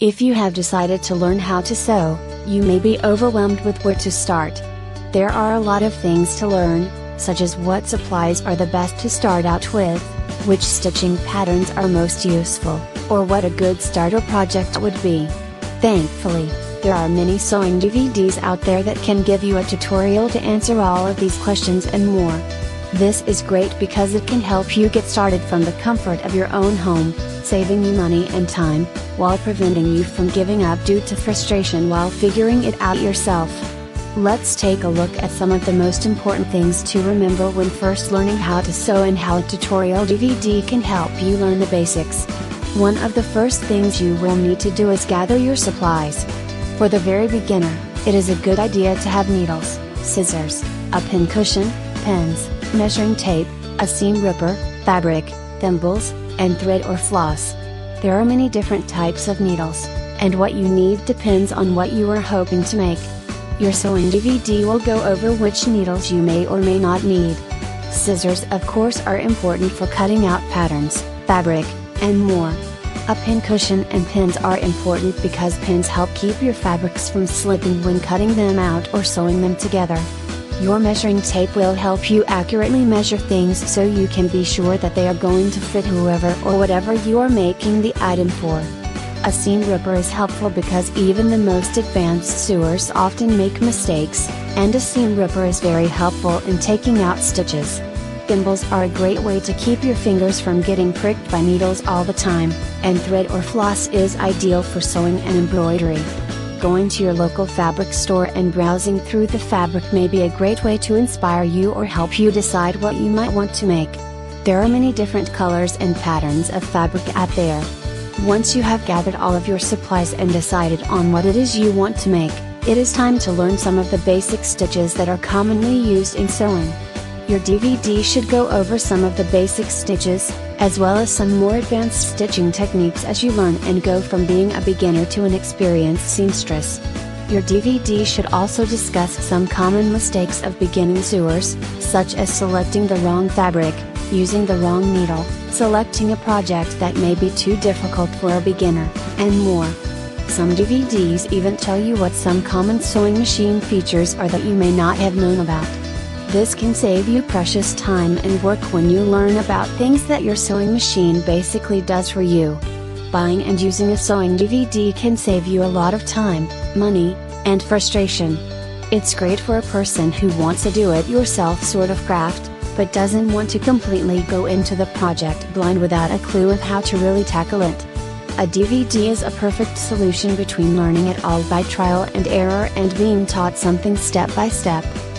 If you have decided to learn how to sew, you may be overwhelmed with where to start. There are a lot of things to learn, such as what supplies are the best to start out with, which stitching patterns are most useful, or what a good starter project would be. Thankfully, there are many sewing DVDs out there that can give you a tutorial to answer all of these questions and more. This is great because it can help you get started from the comfort of your own home, saving you money and time, while preventing you from giving up due to frustration while figuring it out yourself. Let's take a look at some of the most important things to remember when first learning how to sew and how a tutorial DVD can help you learn the basics. One of the first things you will need to do is gather your supplies. For the very beginner, it is a good idea to have needles, scissors, a pin cushion, pens, measuring tape, a seam ripper, fabric, thimbles, and thread or floss. There are many different types of needles, and what you need depends on what you are hoping to make. Your sewing DVD will go over which needles you may or may not need. Scissors of course are important for cutting out patterns, fabric, and more. A pin cushion and pins are important because pins help keep your fabrics from slipping when cutting them out or sewing them together. Your measuring tape will help you accurately measure things so you can be sure that they are going to fit whoever or whatever you are making the item for. A seam ripper is helpful because even the most advanced sewers often make mistakes, and a seam ripper is very helpful in taking out stitches. Thimbles are a great way to keep your fingers from getting pricked by needles all the time, and thread or floss is ideal for sewing and embroidery. Going to your local fabric store and browsing through the fabric may be a great way to inspire you or help you decide what you might want to make. There are many different colors and patterns of fabric out there. Once you have gathered all of your supplies and decided on what it is you want to make, it is time to learn some of the basic stitches that are commonly used in sewing. Your DVD should go over some of the basic stitches, as well as some more advanced stitching techniques as you learn and go from being a beginner to an experienced seamstress. Your DVD should also discuss some common mistakes of beginning sewers, such as selecting the wrong fabric, using the wrong needle, selecting a project that may be too difficult for a beginner, and more. Some DVDs even tell you what some common sewing machine features are that you may not have known about. This can save you precious time and work when you learn about things that your sewing machine basically does for you. Buying and using a sewing DVD can save you a lot of time, money, and frustration. It's great for a person who wants a do-it-yourself sort of craft, but doesn't want to completely go into the project blind without a clue of how to really tackle it. A DVD is a perfect solution between learning it all by trial and error and being taught something step by step.